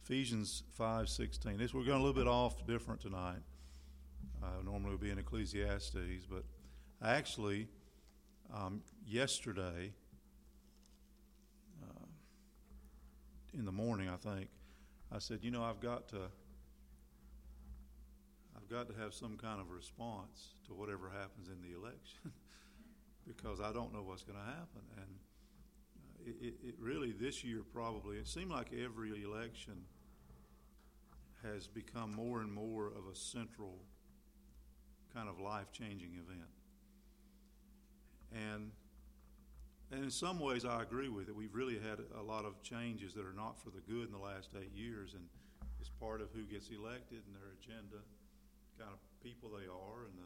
Ephesians 5:16. We're going a little bit off different tonight. Normally we'll be in Ecclesiastes, but actually yesterday in the morning, I think, I said, I've got to have some kind of response to whatever happens in the election because I don't know what's going to happen. And it really, this year probably, it seemed like every election has become more and more of a central kind of life-changing event. And in some ways I agree with it. We've really had a lot of changes that are not for the good in the last 8 years, and it's part of who gets elected and their agenda, kind of people they are, and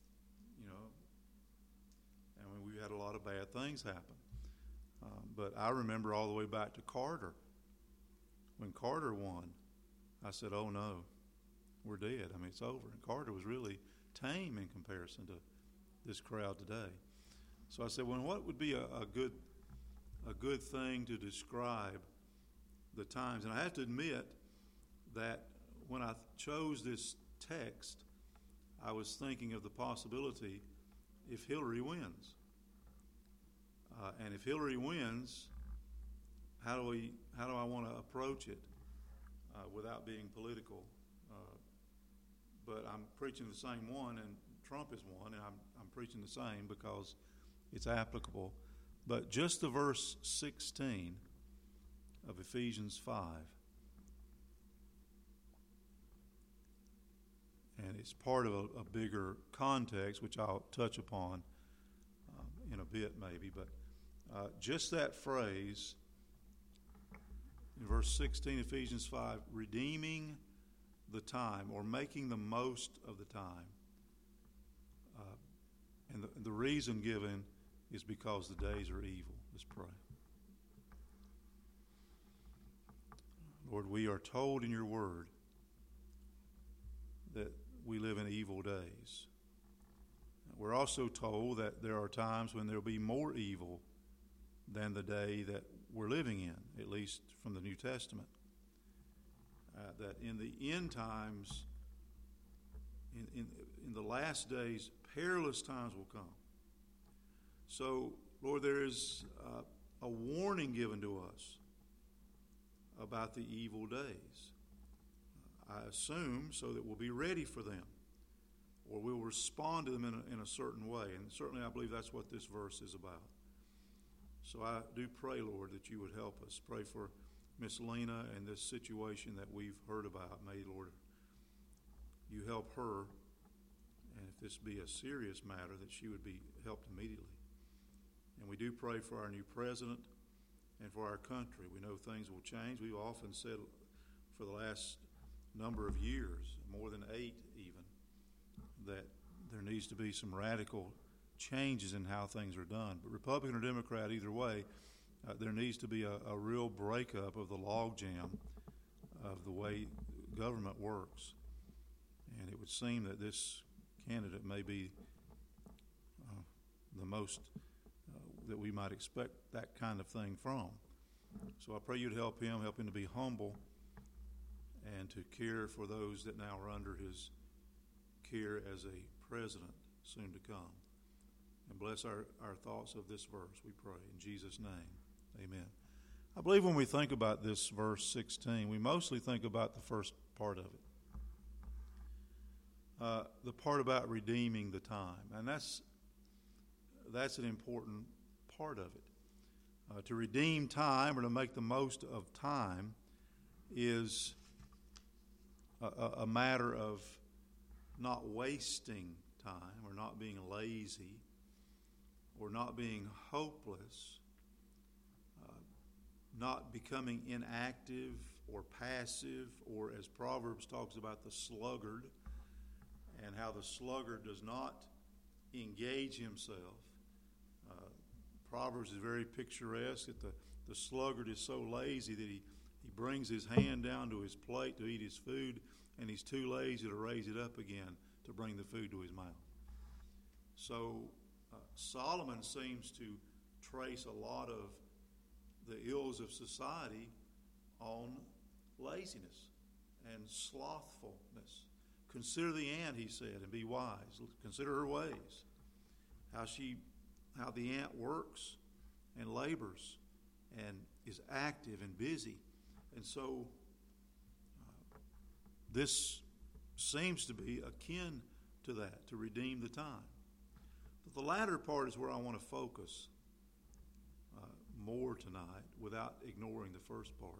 we've had a lot of bad things happen. But I remember all the way back to Carter. When Carter won, I said, oh no, we're dead. I mean, it's over. And Carter was really tame in comparison to this crowd today. So I said, well, what would be a good thing to describe the times? And I have to admit that when I chose this text, I was thinking of the possibility if Hillary wins. And if Hillary wins, how do I want to approach it without being political? But I'm preaching the same one, and Trump is one, and I'm preaching the same because it's applicable. But just the verse 16 of Ephesians 5, and it's part of a bigger context, which I'll touch upon in a bit maybe, but just that phrase in verse 16, Ephesians 5, redeeming the time or making the most of the time. And the reason given is because the days are evil. Let's pray. Lord, we are told in your word that we live in evil days. We're also told that there are times when there will be more evil than the day that we're living in, at least from the New Testament. That in the end times, in the last days, perilous times will come. So, Lord, there is a warning given to us about the evil days. I assume so that we'll be ready for them, or we'll respond to them in a certain way. And certainly I believe that's what this verse is about. So I do pray, Lord, that you would help us. Pray for Miss Lena and this situation that we've heard about. May, Lord, you help her, and if this be a serious matter, that she would be helped immediately. And we do pray for our new president and for our country. We know things will change. We've often said for the last number of years, more than 8 even, that there needs to be some radical changes in how things are done. But Republican or Democrat, either way, there needs to be a real breakup of the logjam of the way government works. And it would seem that this candidate may be the most that we might expect that kind of thing from. So I pray you'd help him to be humble and to care for those that now are under his care as a president soon to come. And bless our thoughts of this verse, we pray. In Jesus' name, amen. I believe when we think about this verse 16, we mostly think about the first part of it. The part about redeeming the time. And that's an important part of it. To redeem time or to make the most of time is a matter of not wasting time or not being lazy or not being hopeless, not becoming inactive or passive, or as Proverbs talks about the sluggard and how the sluggard does not engage himself. Proverbs is very picturesque that the sluggard is so lazy that he brings his hand down to his plate to eat his food, and he's too lazy to raise it up again to bring the food to his mouth. So Solomon seems to trace a lot of the ills of society on laziness and slothfulness. Consider the ant, he said, and be wise. Consider her ways. How the ant works and labors and is active and busy. And so this seems to be akin to that, to redeem the time. But the latter part is where I want to focus more tonight, without ignoring the first part,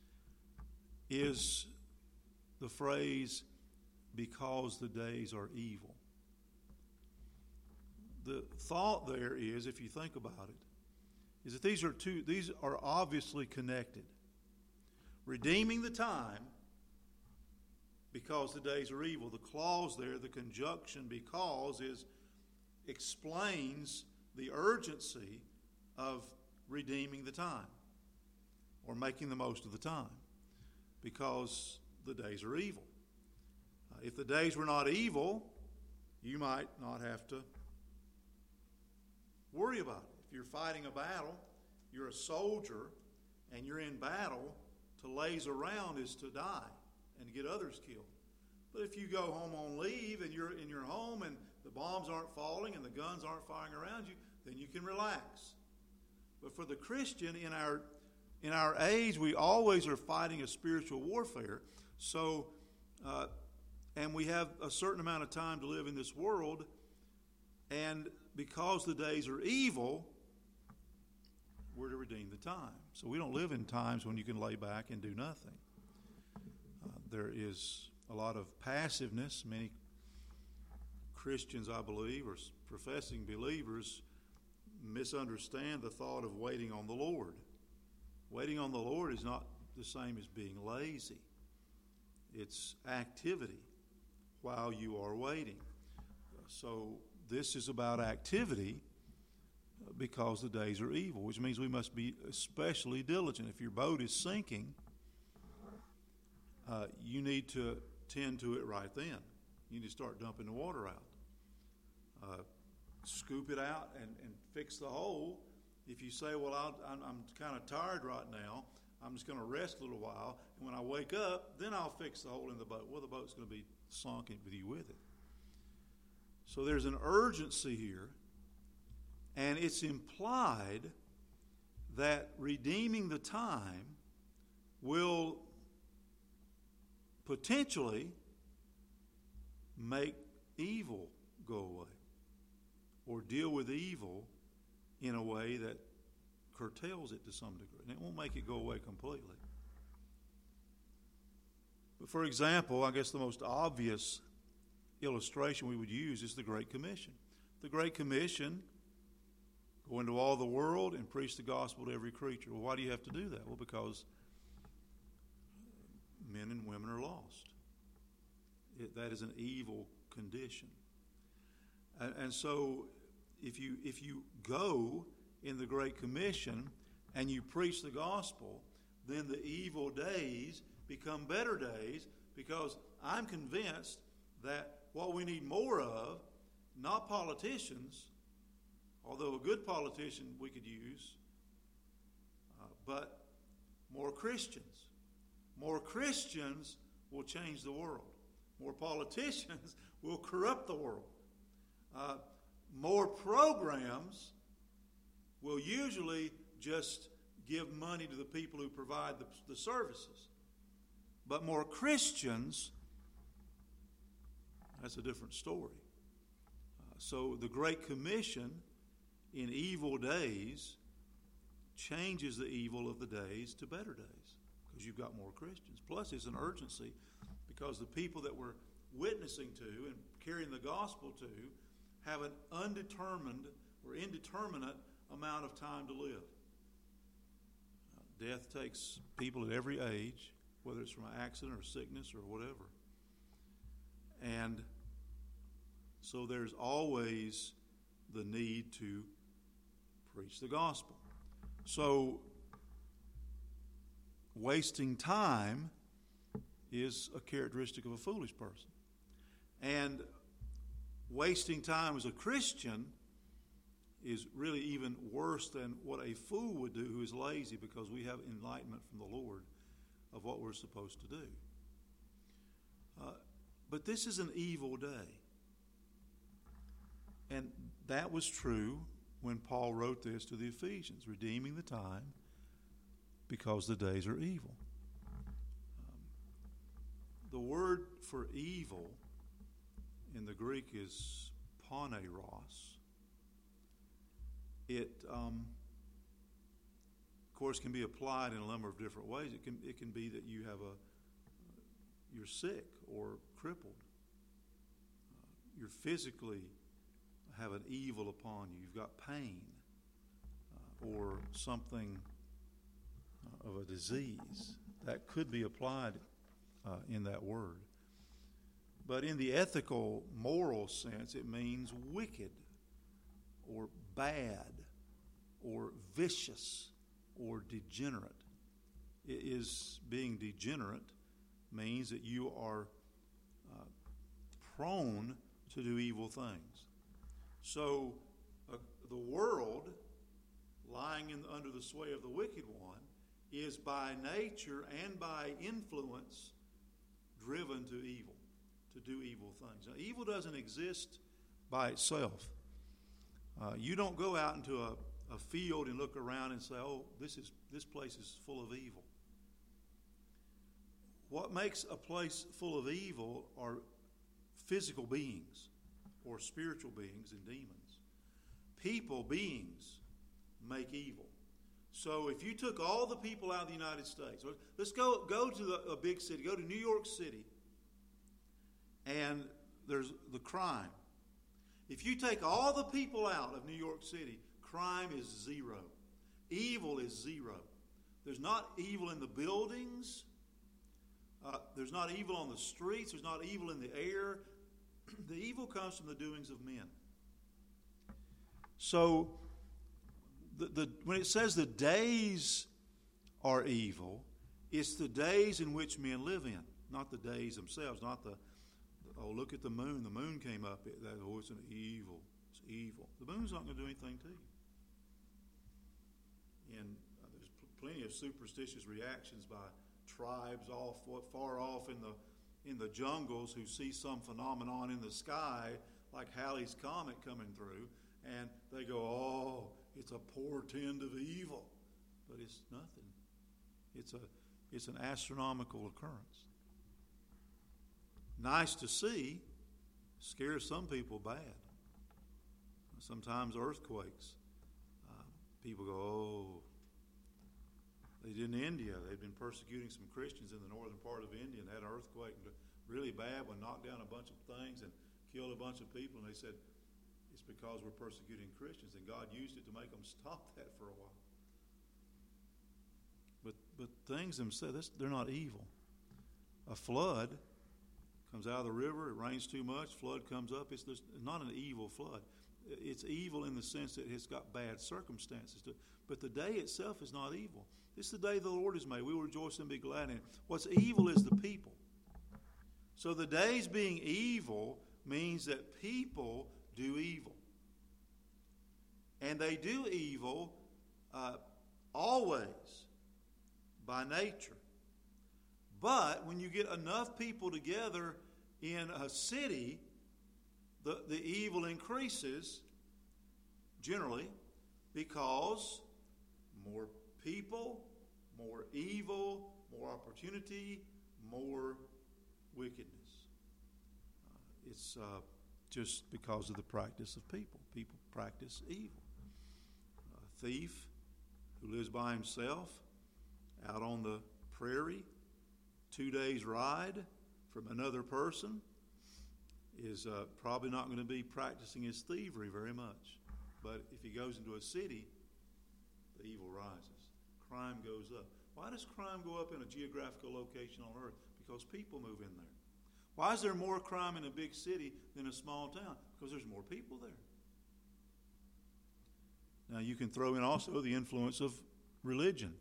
is the phrase, because the days are evil. The thought there is, if you think about it, is that these are obviously connected. Redeeming the time because the days are evil. The clause there, the conjunction because, explains the urgency of redeeming the time or making the most of the time, because the days are evil. If the days were not evil, you might not have to worry about it. If you're fighting a battle, you're a soldier, and you're in battle, to laze around is to die and get others killed. But if you go home on leave and you're in your home and the bombs aren't falling and the guns aren't firing around you, then you can relax. But for the Christian in our age, we always are fighting a spiritual warfare. So, and we have a certain amount of time to live in this world, and because the days are evil, we're to redeem the time. So we don't live in times when you can lay back and do nothing. There is a lot of passiveness. Many Christians, I believe, or professing believers, misunderstand the thought of waiting on the Lord. Waiting on the Lord is not the same as being lazy. It's activity while you are waiting. So this is about activity because the days are evil, which means we must be especially diligent. If your boat is sinking, you need to tend to it right then. You need to start dumping the water out. Scoop it out and fix the hole. If you say, well, I'm kind of tired right now, I'm just going to rest a little while, and when I wake up, then I'll fix the hole in the boat. Well, the boat's going to be sunk with you with it. So there's an urgency here, and it's implied that redeeming the time will potentially make evil go away, or deal with evil in a way that curtails it to some degree. And it won't make it go away completely. But for example, I guess the most obvious illustration we would use is the Great Commission. The Great Commission, go into all the world and preach the gospel to every creature. Well, why do you have to do that? Well, because men and women are lost. That is an evil condition. And so if you go in the Great Commission and you preach the gospel, then the evil days become better days, because I'm convinced that what we need more of, not politicians, although a good politician we could use, but more Christians. More Christians will change the world. More politicians will corrupt the world. More programs will usually just give money to the people who provide the services. But more Christians, that's a different story. So the Great Commission in evil days changes the evil of the days to better days, because you've got more Christians. Plus, it's an urgency, because the people that we're witnessing to and carrying the gospel to have an undetermined or indeterminate amount of time to live. Death takes people at every age, whether it's from an accident or sickness or whatever. And so there's always the need to preach the gospel. So wasting time is a characteristic of a foolish person. And wasting time as a Christian is really even worse than what a fool would do who is lazy, because we have enlightenment from the Lord. of what we're supposed to do. But this is an evil day. And that was true when Paul wrote this to the Ephesians, redeeming the time because the days are evil. The word for evil in the Greek is poneros. It, of course, can be applied in a number of different ways. It can be that you have you're sick or crippled. You're physically have an evil upon you. You've got pain or something of a disease. That could be applied in that word. But in the ethical, moral sense, it means wicked or bad or vicious or degenerate. It is being degenerate means that you are prone to do evil things. So the world, lying under the sway of the wicked one, is by nature and by influence driven to evil, to do evil things. Now, evil doesn't exist by itself. You don't go out into a field and look around and say, oh, this place is full of evil. What makes a place full of evil are physical beings or spiritual beings and demons. People, beings, make evil. So if you took all the people out of the United States, let's go to a big city, go to New York City, and there's the crime. If you take all the people out of New York City, crime is zero. Evil is zero. There's not evil in the buildings. There's not evil on the streets. There's not evil in the air. The evil comes from the doings of men. So when it says the days are evil, it's the days in which men live in, not the days themselves, not oh, look at the moon. The moon came up. Oh, it's an evil. It's evil. The moon's not going to do anything to you. And there's plenty of superstitious reactions by tribes far off in the jungles who see some phenomenon in the sky, like Halley's Comet coming through, and they go, oh, it's a portend of evil. But it's nothing. It's an astronomical occurrence. Nice to see, scares some people bad. Sometimes earthquakes. People go, oh, they did in India. They'd been persecuting some Christians in the northern part of India and had an earthquake really bad one, knocked down a bunch of things and killed a bunch of people. And they said, it's because we're persecuting Christians. And God used it to make them stop that for a while. But things themselves, they're not evil. A flood comes out of the river, it rains too much, flood comes up. It's not an evil flood. It's evil in the sense that it's got bad circumstances to it. But the day itself is not evil. This is the day the Lord has made. We will rejoice and be glad in it. What's evil is the people. So the days being evil means that people do evil. And they do evil always by nature. But when you get enough people together in a city, the evil increases generally because more people, more evil, more opportunity, more wickedness. It's just because of the practice of people. People practice evil. A thief who lives by himself out on the prairie, 2 days' ride from another person, is probably not going to be practicing his thievery very much. But if he goes into a city, the evil rises. Crime goes up. Why does crime go up in a geographical location on earth? Because people move in there. Why is there more crime in a big city than a small town? Because there's more people there. Now you can throw in also the influence of religion.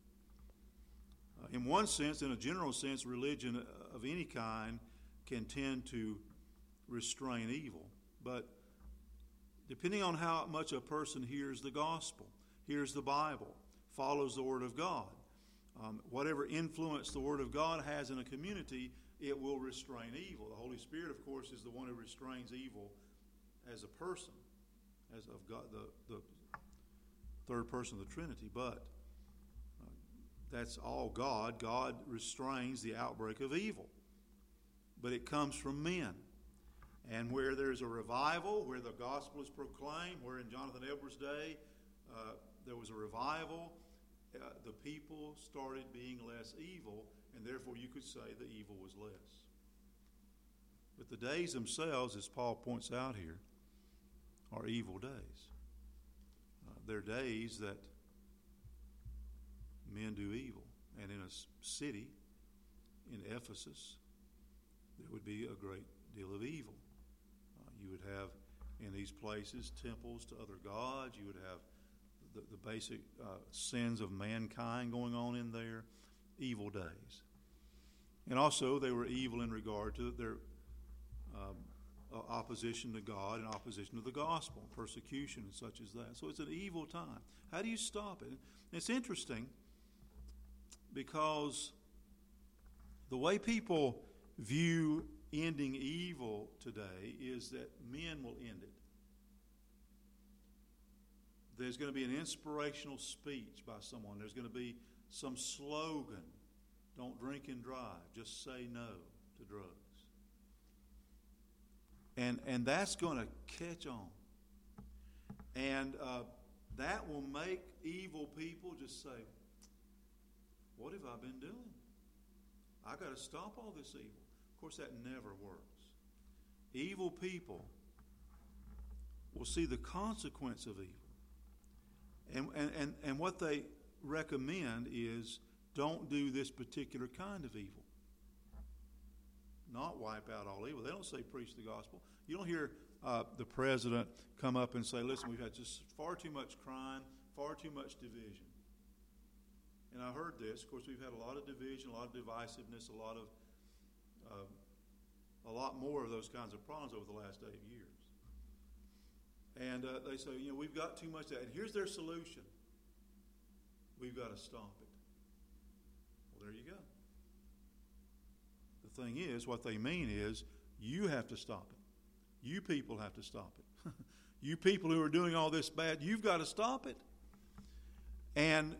In one sense, in a general sense, religion of any kind can tend to restrain evil. But depending on how much a person hears the gospel, hears the Bible, follows the Word of God, whatever influence the Word of God has in a community, it will restrain evil. The Holy Spirit, of course, is the one who restrains evil as a person, as of God, the third person of the Trinity. But that's all God. God restrains the outbreak of evil. But it comes from men. And where there's a revival, where the gospel is proclaimed, where in Jonathan Edwards' day there was a revival, the people started being less evil, and therefore you could say the evil was less. But the days themselves, as Paul points out here, are evil days. They're days that men do evil. And in a city, in Ephesus, there would be a great deal of evil. You would have in these places temples to other gods. You would have the basic sins of mankind going on in there. Evil days. And also they were evil in regard to their opposition to God and opposition to the gospel, persecution and such as that. So it's an evil time. How do you stop it? And it's interesting because the way people view ending evil today is that men will end it. There's going to be an inspirational speech by someone. There's going to be some slogan. Don't drink and drive. Just say no to drugs. And that's going to catch on. And that will make evil people just say, what have I been doing? I got to stop all this evil. Of course, that never works. Evil people will see the consequence of evil. And what they recommend is don't do this particular kind of evil. Not wipe out all evil. They don't say preach the gospel. You don't hear the president come up and say, listen, we've had just far too much crime, far too much division. And I heard this. Of course, we've had a lot of division, a lot of divisiveness, a lot more of those kinds of problems over the last 8 years. And they say, we've got too much of that. And here's their solution. We've got to stop it. Well, there you go. The thing is, what they mean is, you have to stop it. You people have to stop it. You people who are doing all this bad, you've got to stop it. And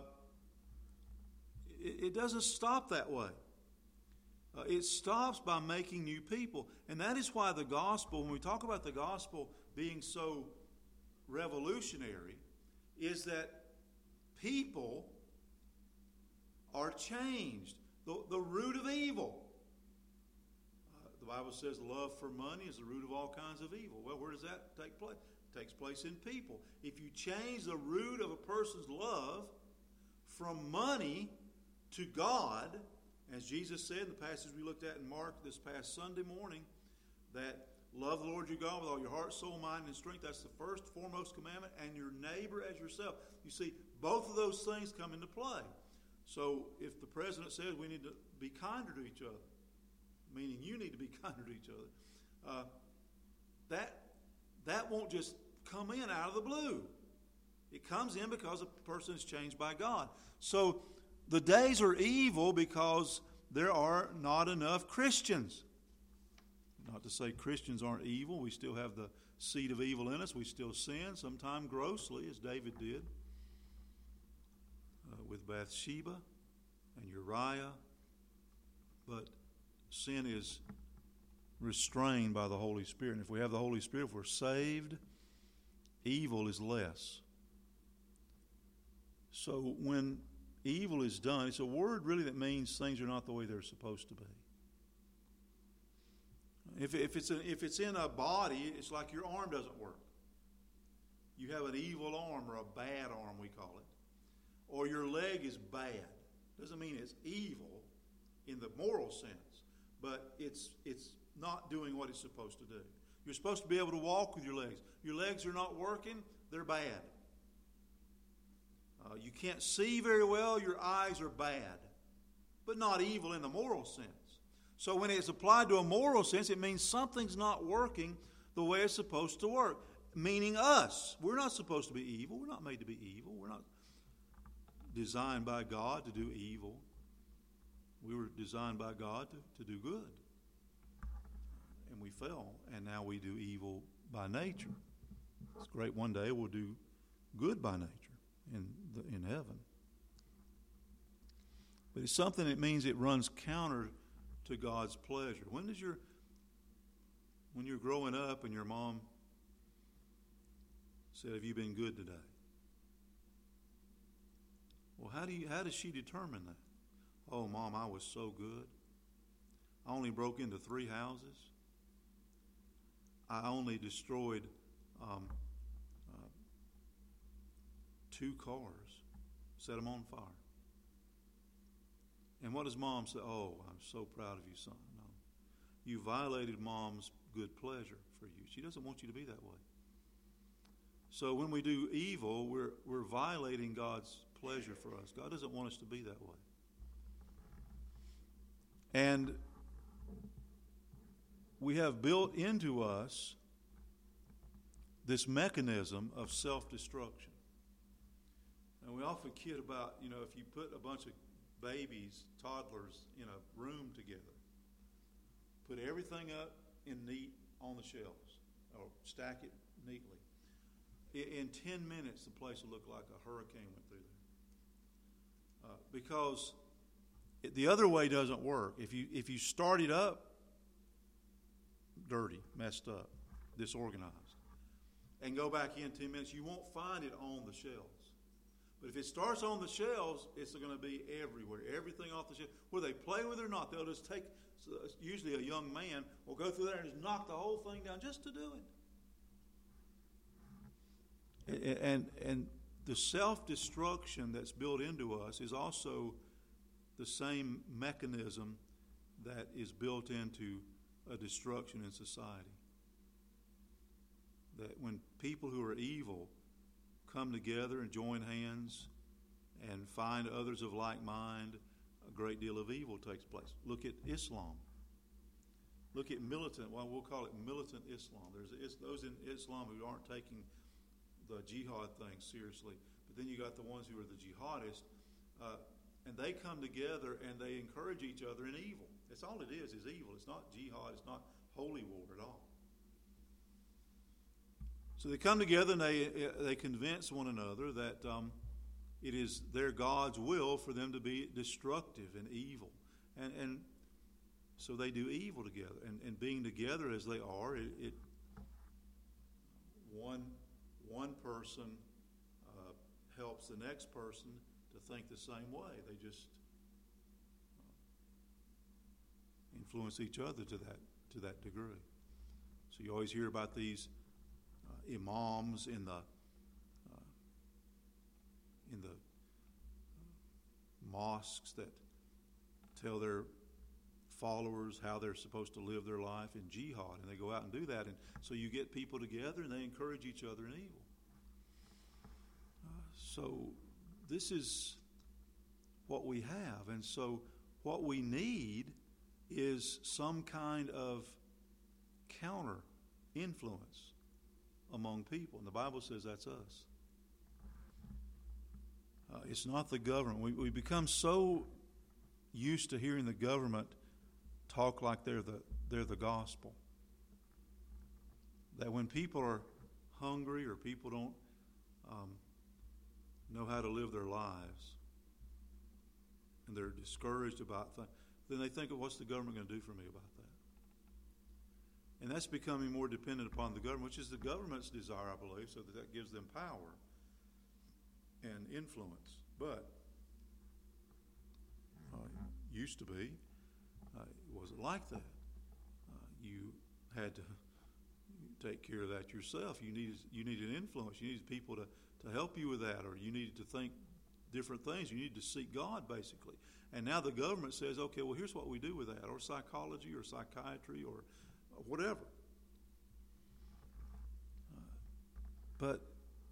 it doesn't stop that way. It stops by making new people. And that is why the gospel, when we talk about the gospel being so revolutionary, is that people are changed. The root of evil. The Bible says love for money is the root of all kinds of evil. Well, where does that take place? It takes place in people. If you change the root of a person's love from money to God, as Jesus said in the passage we looked at in Mark this past Sunday morning, that love the Lord your God with all your heart, soul, mind, and strength. That's the first, foremost commandment, and your neighbor as yourself. You see, both of those things come into play. So if the president says we need to be kinder to each other, meaning you need to be kinder to each other, that won't just come in out of the blue. It comes in because a person is changed by God. So the days are evil because there are not enough Christians. Not to say Christians aren't evil. We still have the seed of evil in us. We still sin, sometimes grossly, as David did with Bathsheba and Uriah. But sin is restrained by the Holy Spirit. And if we have the Holy Spirit, if we're saved, evil is less. So when evil is done, it's a word really that means things are not the way they're supposed to be. If it's in a body, it's like your arm doesn't work. You have an evil arm, or a bad arm, we call it. Or your leg is bad. Doesn't mean it's evil in the moral sense, but it's not doing what it's supposed to do. You're supposed to be able to walk with your legs. Your legs are not working, they're bad. You can't see very well, your eyes are bad, but not evil in the moral sense. So when it's applied to a moral sense, it means something's not working the way it's supposed to work, meaning us. We're not supposed to be evil. We're not made to be evil. designed by God to do evil. We were designed by God to do good. And we fell, and now we do evil by nature. It's great one day we'll do good by nature in heaven. But it's something that means it runs counter to God's pleasure. When you're growing up and your mom said, "Have you been good today?" Well, how does she determine that? "Oh, Mom, I was so good. I only broke into 3 houses. I only destroyed 2 cars, set them on fire." And what does Mom say? "Oh, I'm so proud of you, son." No. You violated Mom's good pleasure for you. She doesn't want you to be that way. So when we do evil, we're violating God's pleasure for us. God doesn't want us to be that way. And we have built into us this mechanism of self-destruction. And we often kid about, if you put a bunch of babies, toddlers, in a room together, put everything up in neat on the shelves, or stack it neatly. In 10 minutes, the place will look like a hurricane went through there. Because the other way doesn't work. If you start it up dirty, messed up, disorganized, and go back in 10 minutes, you won't find it on the shelves. But if it starts on the shelves, it's going to be everywhere. Everything off the shelf. Whether they play with it or not, they'll just take, usually a young man will go through there and just knock the whole thing down just to do it. And the self-destruction that's built into us is also the same mechanism that is built into a destruction in society. That when people who are evil come together and join hands and find others of like mind, a great deal of evil takes place. Look at Islam. Look at militant, we'll call it militant Islam. There's those in Islam who aren't taking the jihad thing seriously. But then you got the ones who are the jihadists, and they come together and they encourage each other in evil. That's all it is evil. It's not jihad. It's not holy war at all. So they come together and they convince one another that it is their God's will for them to be destructive and evil. And so they do evil together. And being together as they are, one person helps the next person to think the same way. They just influence each other to that degree. So you always hear about these imams in the mosques that tell their followers how they're supposed to live their life in jihad, and they go out and do that, and so you get people together and they encourage each other in evil. So this is what we have, and so what we need is some kind of counter influence among people, and the Bible says that's us. It's not the government. We become so used to hearing the government talk like they're the gospel, that when people are hungry or people don't know how to live their lives and they're discouraged about things, then they think, what's the government going to do for me about that? And that's becoming more dependent upon the government, which is the government's desire, I believe, so that gives them power and influence. But used to be, it wasn't like that. You had to take care of that yourself. You needed influence. You needed people to help you with that, or you needed to think different things. You needed to seek God, basically. And now the government says, okay, well, here's what we do with that, or psychology, or psychiatry, or whatever. But,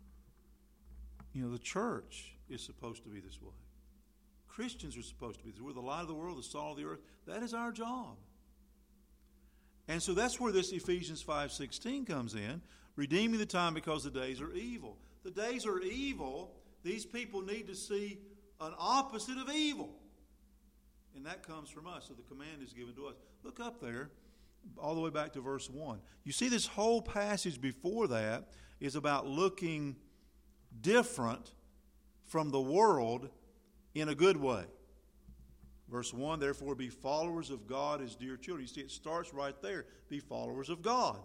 the church is supposed to be this way. Christians are supposed to be this way. We're the light of the world, the salt of the earth. That is our job. And so that's where this Ephesians 5:16 comes in, redeeming the time because the days are evil. The days are evil. These people need to see an opposite of evil. And that comes from us. So the command is given to us. Look up there, all the way back to verse 1. You see, this whole passage before that is about looking different from the world in a good way. Verse 1, therefore be followers of God as dear children. You see, it starts right there. Be followers of God.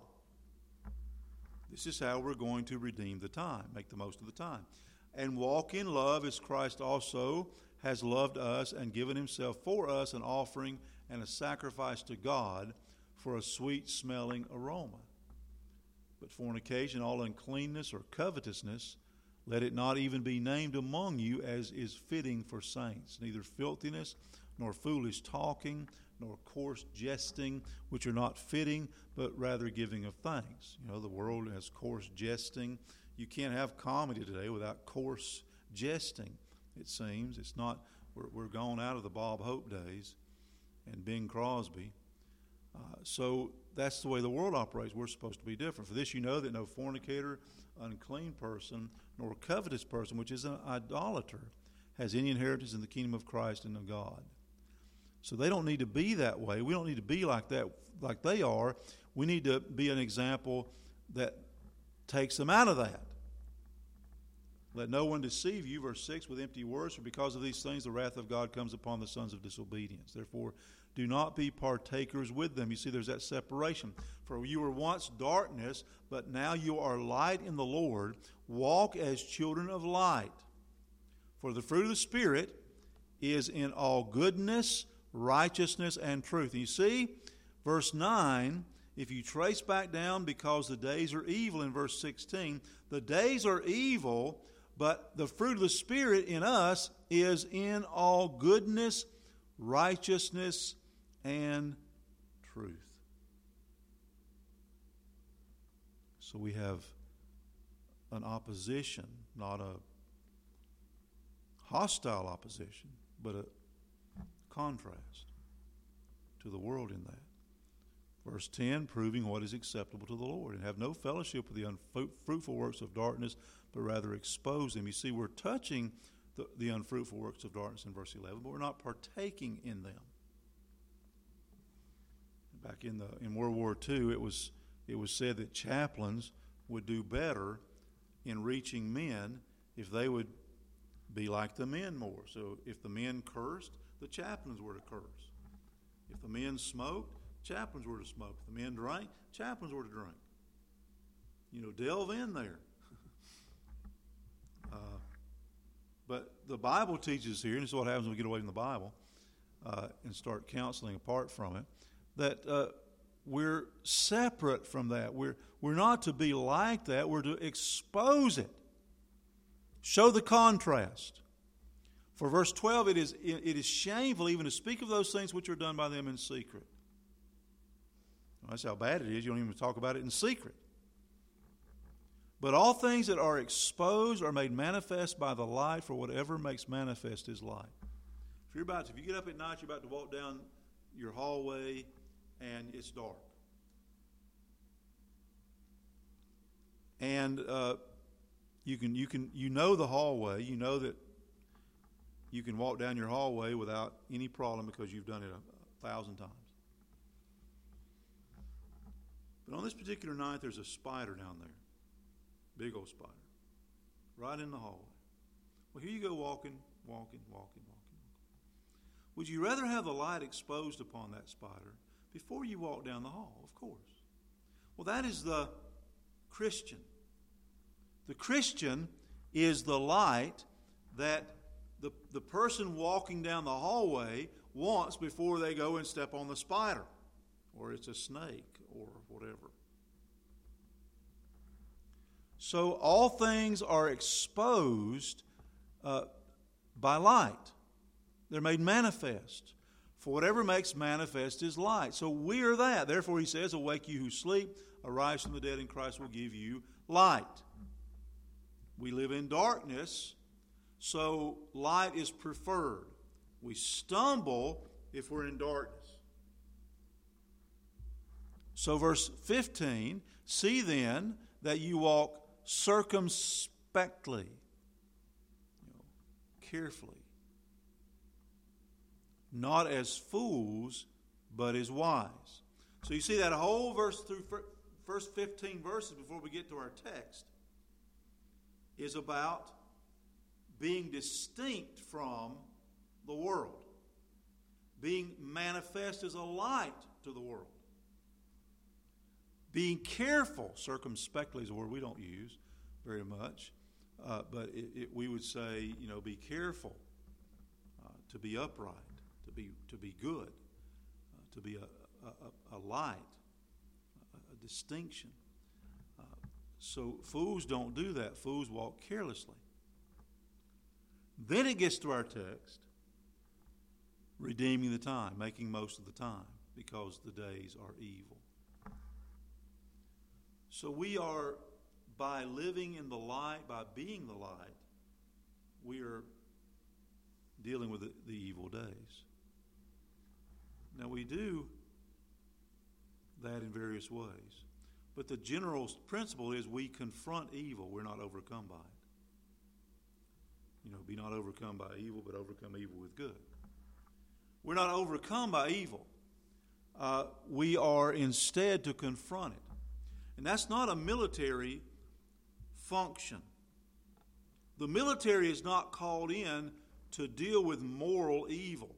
This is how we're going to redeem the time, make the most of the time. And walk in love as Christ also has loved us and given himself for us, an offering and a sacrifice to God for a sweet-smelling aroma. But fornication, all uncleanness or covetousness, let it not even be named among you as is fitting for saints. Neither filthiness, nor foolish talking, nor coarse jesting, which are not fitting, but rather giving of thanks. You know, the world has coarse jesting. You can't have comedy today without coarse jesting, it seems. It's not, we're gone out of the Bob Hope days and Bing Crosby. So that's the way the world operates. We're supposed to be different. For this you know that no fornicator, unclean person, nor covetous person, which is an idolater, has any inheritance in the kingdom of Christ and of God. So they don't need to be that way. We don't need to be like that, like they are. We need to be an example that takes them out of that. Let no one deceive you, verse 6, with empty words, for because of these things the wrath of God comes upon the sons of disobedience. Therefore, do not be partakers with them. You see, there's that separation. For you were once darkness, but now you are light in the Lord. Walk as children of light. For the fruit of the Spirit is in all goodness, righteousness, and truth. And you see, verse 9, if you trace back down, because the days are evil in verse 16, the days are evil, but the fruit of the Spirit in us is in all goodness, righteousness, and truth. So we have an opposition, not a hostile opposition, but a contrast to the world in that. Verse 10, proving what is acceptable to the Lord, and have no fellowship with the unfruitful works of darkness, but rather expose them. You see, we're touching the unfruitful works of darkness in verse 11, but we're not partaking in them. Back in World War II, it was said that chaplains would do better in reaching men if they would be like the men more. So if the men cursed, the chaplains were to curse. If the men smoked, chaplains were to smoke. If the men drank, chaplains were to drink. You know, delve in there. But the Bible teaches here, and this is what happens when we get away from the Bible and start counseling apart from it, that we're separate from that. We're not to be like that. We're to expose it. Show the contrast. For verse 12, it is shameful even to speak of those things which are done by them in secret. Well, that's how bad it is. You don't even talk about it in secret. But all things that are exposed are made manifest by the light, for whatever makes manifest is light. If you get up at night, you're about to walk down your hallway, and it's dark. And you know the hallway. You know that you can walk down your hallway without any problem because you've done it 1,000 times. But on this particular night, there's a spider down there. Big old spider. Right in the hallway. Well, here you go walking. Would you rather have the light exposed upon that spider before you walk down the hall? Of course. Well, that is the Christian. The Christian is the light that the person walking down the hallway wants before they go and step on the spider, or it's a snake, or whatever. So all things are exposed by light. They're made manifest. For whatever makes manifest is light. So we are that. Therefore, he says, awake you who sleep, arise from the dead, and Christ will give you light. We live in darkness, so light is preferred. We stumble if we're in darkness. So verse 15, see then that you walk circumspectly, carefully, not as fools, but as wise. So you see that whole verse through first 15 verses before we get to our text is about being distinct from the world, being manifest as a light to the world, being careful, circumspectly is a word we don't use very much, but we would say, be careful to be upright, to be good, to be a light, a distinction. So fools don't do that. Fools walk carelessly. Then it gets to our text, redeeming the time, making most of the time, because the days are evil. So we are, by living in the light, by being the light, we are dealing with the evil days. Now we do that in various ways. But the general principle is we confront evil. We're not overcome by it. Be not overcome by evil, but overcome evil with good. We're not overcome by evil. We are instead to confront it. And that's not a military function. The military is not called in to deal with moral evil.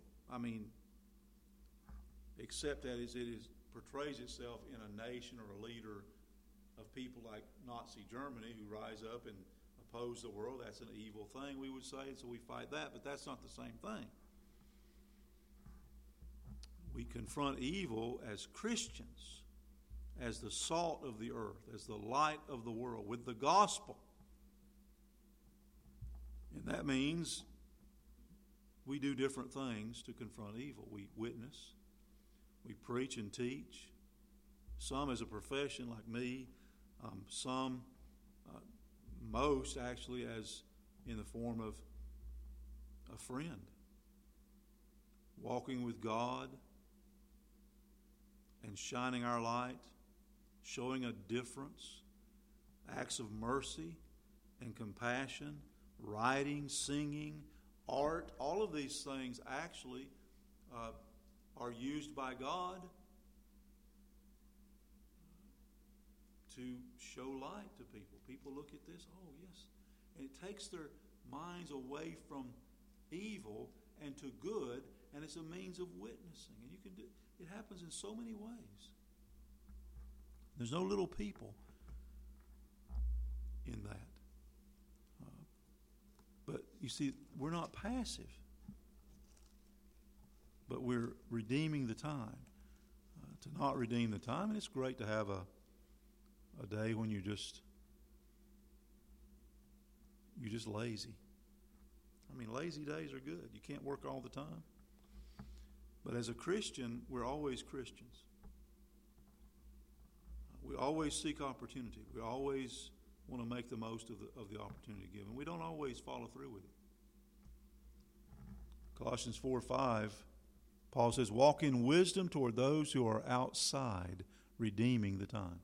Except that it portrays itself in a nation or a leader of people like Nazi Germany who rise up and oppose the world. That's an evil thing, we would say, so we fight that, but that's not the same thing. We confront evil as Christians, as the salt of the earth, as the light of the world, with the gospel. And that means we do different things to confront evil. We witness, we preach and teach, some as a profession like me, some, most actually as in the form of a friend, walking with God and shining our light, showing a difference, acts of mercy and compassion, writing, singing, art, all of these things actually are used by God to show light to people. People look at this, oh yes, and it takes their minds away from evil and to good, and it's a means of witnessing. And you can do it happens in so many ways. There's no little people in that. But you see, we're not passive, but we're redeeming the time. To not redeem the time, and it's great to have a day when you're just lazy. Lazy days are good. You can't work all the time. But as a Christian, we're always Christians. We always seek opportunity. We always want to make the most of the opportunity given. We don't always follow through with it. Colossians 4:5, Paul says, walk in wisdom toward those who are outside, redeeming the time.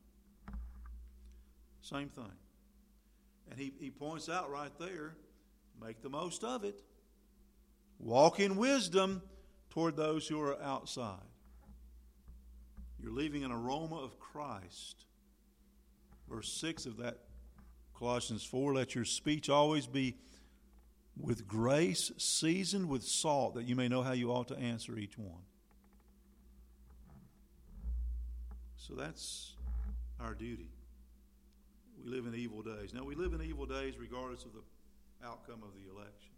Same thing. And he points out right there, make the most of it. Walk in wisdom toward those who are outside. You're leaving an aroma of Christ. Verse 6 of that Colossians 4, let your speech always be with grace, seasoned with salt, that you may know how you ought to answer each one. So that's our duty. We live in evil days. Now, we live in evil days regardless of the outcome of the election.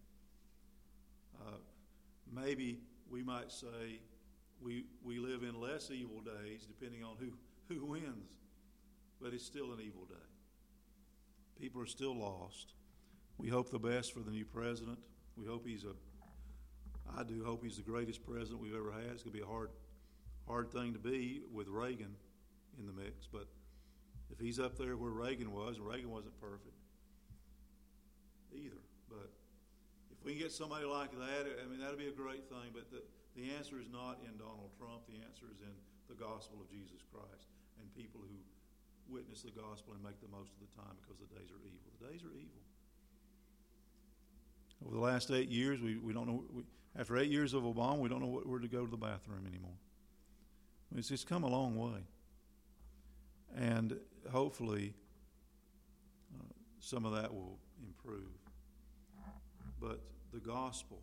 Maybe we might say we live in less evil days depending on who wins, but it's still an evil day. People are still lost. We hope the best for the new president. We hope I do hope he's the greatest president we've ever had. It's going to be a hard thing to be with Reagan in the mix, but if he's up there where Reagan was, and Reagan wasn't perfect either, but if we can get somebody like that, that'd be a great thing, but the answer is not in Donald Trump. The answer is in the gospel of Jesus Christ and people who witness the gospel and make the most of the time, because the days are evil. The days are evil. Over the last 8 years, we don't know. After 8 years of Obama, we don't know where to go to the bathroom anymore. It's come a long way. And hopefully some of that will improve. But the gospel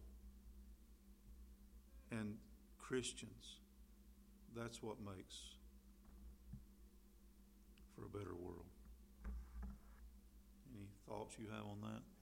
and Christians, that's what makes for a better world. Any thoughts you have on that?